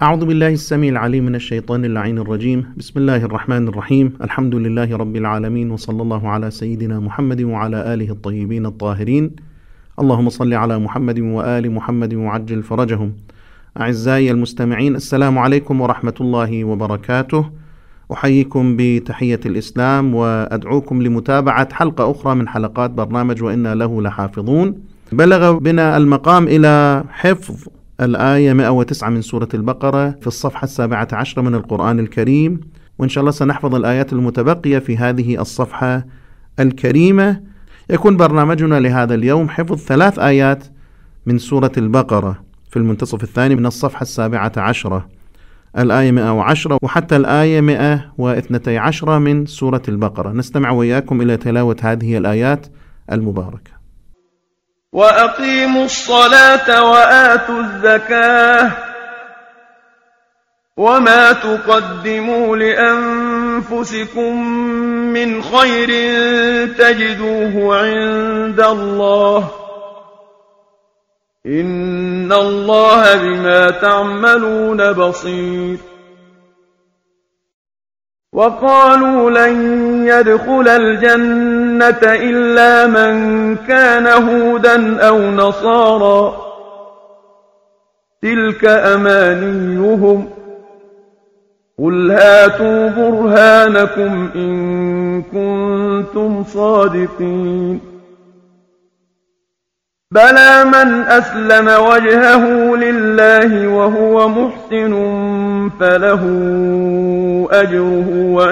أعوذ بالله السميع العليم من الشيطان اللعين الرجيم. بسم الله الرحمن الرحيم. الحمد لله رب العالمين، وصلى الله على سيدنا محمد وعلى آله الطيبين الطاهرين. اللهم صل على محمد وآل محمد وعجل فرجهم. أعزائي المستمعين، السلام عليكم ورحمة الله وبركاته. أحييكم بتحية الإسلام وأدعوكم لمتابعة حلقة أخرى من حلقات برنامج وإنا له لحافظون. بلغ بنا المقام إلى حفظ الآية 109 من سورة البقرة في الصفحة 17 من القرآن الكريم، وإن شاء الله سنحفظ الآيات المتبقية في هذه الصفحة الكريمة. يكون برنامجنا لهذا اليوم حفظ 3 آيات من سورة البقرة في المنتصف الثاني من الصفحة 17، الآية 110 وحتى الآية 112 من سورة البقرة. نستمع وإياكم إلى تلاوة هذه الآيات المباركة. وأقيموا الصلاة وآتوا الزكاة وما تقدموا لأنفسكم من خير تجدوه عند الله إن الله بما تعملون بصير. وقالوا لن يدخل الجنة إلا من كان هودا أو نصارى تلك أمانيهم قل هاتوا برهانكم إن كنتم صادقين. بلى من أسلم وجهه لله وهو محسن فله أجره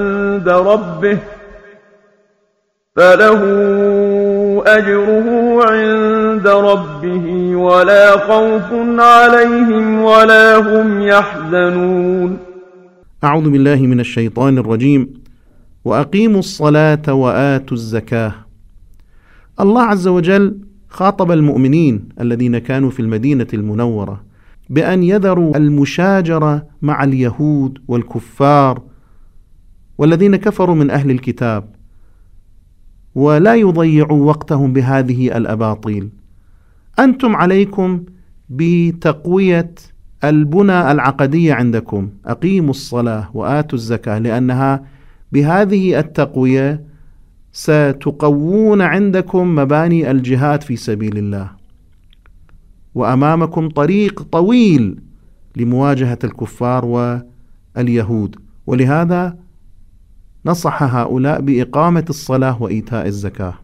عند ربه ولا خوف عليهم ولا هم يحزنون. أعوذ بالله من الشيطان الرجيم. وأقيموا الصلاة وآتوا الزكاة. الله عز وجل خاطب المؤمنين الذين كانوا في المدينة المنورة بأن يذروا المشاجرة مع اليهود والكفار والذين كفروا من أهل الكتاب، ولا يضيعوا وقتهم بهذه الأباطيل. أنتم عليكم بتقوية البنى العقدية عندكم. أقيموا الصلاة وآتوا الزكاة، لأنها بهذه التقوية ستقوون عندكم مباني الجهاد في سبيل الله، وأمامكم طريق طويل لمواجهة الكفار واليهود. ولهذا نصح هؤلاء بإقامة الصلاة وإيتاء الزكاة.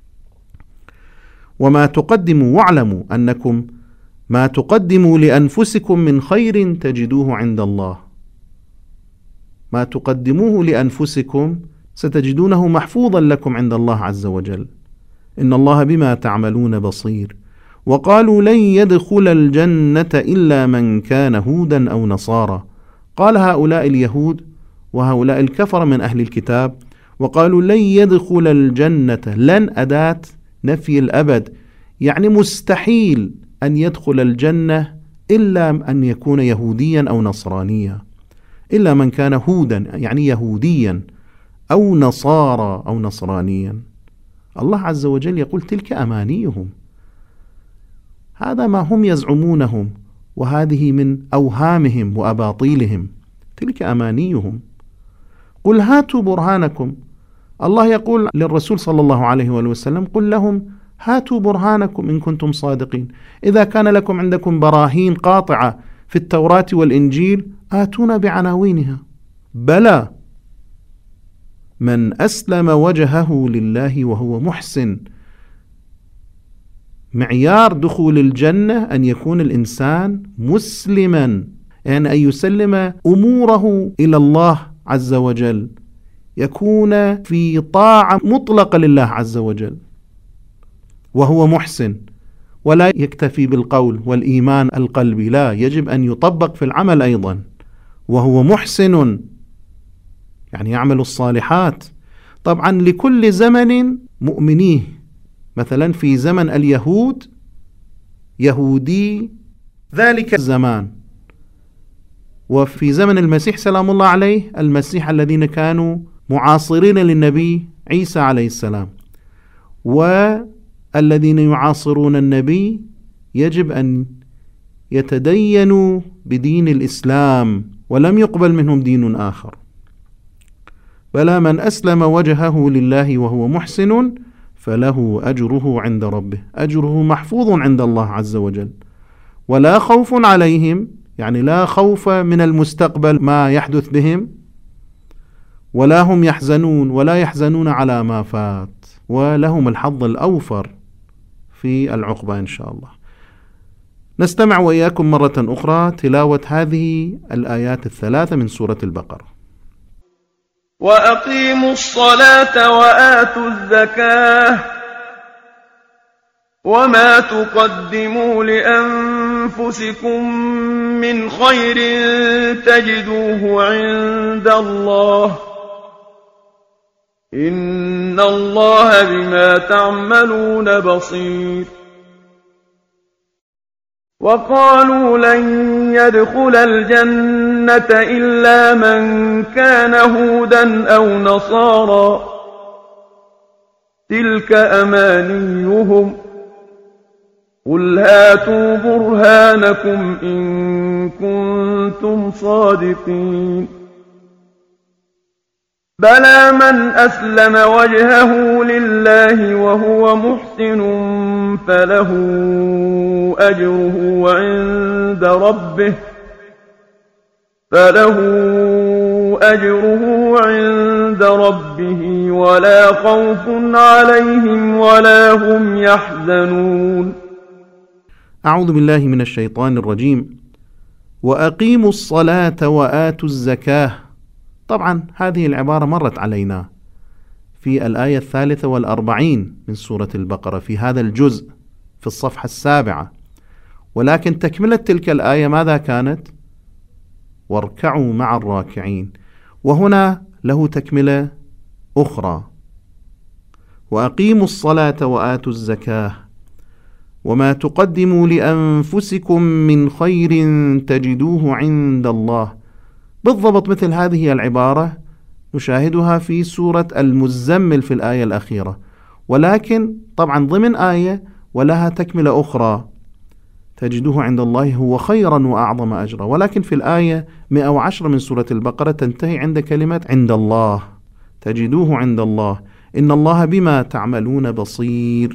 وما تقدموا، واعلموا أنكم ما تقدموا لأنفسكم من خير تجدوه عند الله. ما تقدموه لأنفسكم ستجدونه محفوظا لكم عند الله عز وجل، إن الله بما تعملون بصير. وقالوا لن يدخل الجنة إلا من كان هودا أو نصارى. قال هؤلاء اليهود وهؤلاء الكفر من أهل الكتاب، وقالوا لن يدخل الجنة، لن أداة نفي الأبد، يعني مستحيل أن يدخل الجنة إلا أن يكون يهوديا أو نصرانيا، إلا من كان هودا يعني يهوديا أو نصارى أو نصرانيا. الله عز وجل يقول تلك أمانيهم، هذا ما هم يزعمونهم، وهذه من أوهامهم وأباطيلهم، تلك أمانيهم. قل هاتوا برهانكم. الله يقول للرسول صلى الله عليه وآله وسلم قل لهم هاتوا برهانكم إن كنتم صادقين. إذا كان لكم عندكم براهين قاطعة في التوراة والإنجيل آتونا بعناوينها. بلى من أسلم وجهه لله وهو محسن. معيار دخول الجنة أن يكون الإنسان مسلما، يعني أن يسلم أموره إلى الله عز وجل، يكون في طاعة مطلقة لله عز وجل وهو محسن. ولا يكتفي بالقول والإيمان القلبي، لا، يجب أن يطبق في العمل أيضا. وهو محسن يعني يعمل الصالحات. طبعا لكل زمن مؤمنيه، مثلا في زمن اليهود يهودي ذلك الزمان، وفي زمن المسيح سلام الله عليه المسيح الذين كانوا معاصرين للنبي عيسى عليه السلام، والذين يعاصرون النبي يجب أن يتدينوا بدين الإسلام ولم يقبل منهم دين آخر. بلى من أسلم وجهه لله وهو محسن فله أجره عند ربه، أجره محفوظ عند الله عز وجل، ولا خوف عليهم، يعني لا خوف من المستقبل ما يحدث بهم، ولا هم يحزنون، ولا يحزنون على ما فات، ولهم الحظ الأوفر في العقبة إن شاء الله. نستمع وإياكم مرة أخرى تلاوة هذه الآيات الثلاثة من سورة البقرة. وأقيموا الصلاة وآتوا الزكاة وما تقدموا لأنفسكم من خير تجدوه عند الله إن الله بما تعملون بصير. وقالوا لن يدخل الجنة إلا من كان هودا أو نصارى تلك أمانيهم قل هاتوا برهانكم إن كنتم صادقين. بلى من أسلم وجهه لله وهو محسن فله أجره عند ربه ولا خوف عليهم ولا هم يحزنون. أعوذ بالله من الشيطان الرجيم. وأقيموا الصلاة وآتوا الزكاة. طبعا هذه العبارة مرت علينا في الآية 43 من سورة البقرة في هذا الجزء في الصفحة 7، ولكن تكملة تلك الآية ماذا كانت؟ واركعوا مع الراكعين، وهنا له تكملة أخرى. وأقيموا الصلاة وآتوا الزكاة وما تقدموا لأنفسكم من خير تجدوه عند الله. بالضبط مثل هذه العبارة نشاهدها في سورة المزمل في الآية الأخيرة، ولكن طبعا ضمن آية ولها تكملة أخرى تجدوه عند الله هو خيرا وأعظم أجرا، ولكن في الآية 110 من سورة البقرة تنتهي عند كلمة عند الله، تجدوه عند الله إن الله بما تعملون بصير.